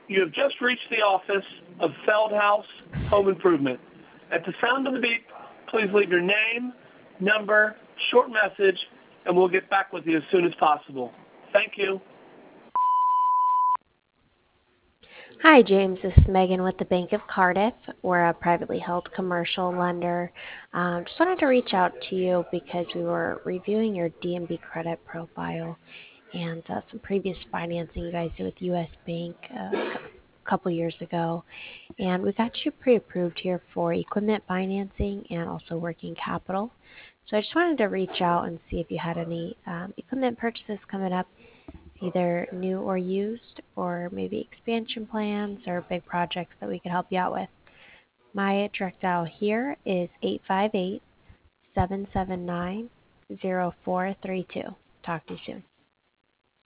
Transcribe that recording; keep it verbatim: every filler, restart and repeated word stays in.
You have just reached the office of Feldhouse Home Improvement. At the sound of the beep, please leave your name, number, short message, and we'll get back with you as soon as possible. Thank you. Hi, James. This is Megan with the Bank of Cardiff. We're a privately held commercial lender. Um, just wanted to reach out to you because we were reviewing your D and B credit profile and uh, some previous financing you guys did with U S. Bank uh, a couple years ago. And we got you pre-approved here for equipment financing and also working capital. So I just wanted to reach out and see if you had any um, equipment purchases coming up, either new or used, or maybe expansion plans or big projects that we could help you out with. My direct dial here is eight five eight, seven seven nine, zero four three two. Talk to you soon.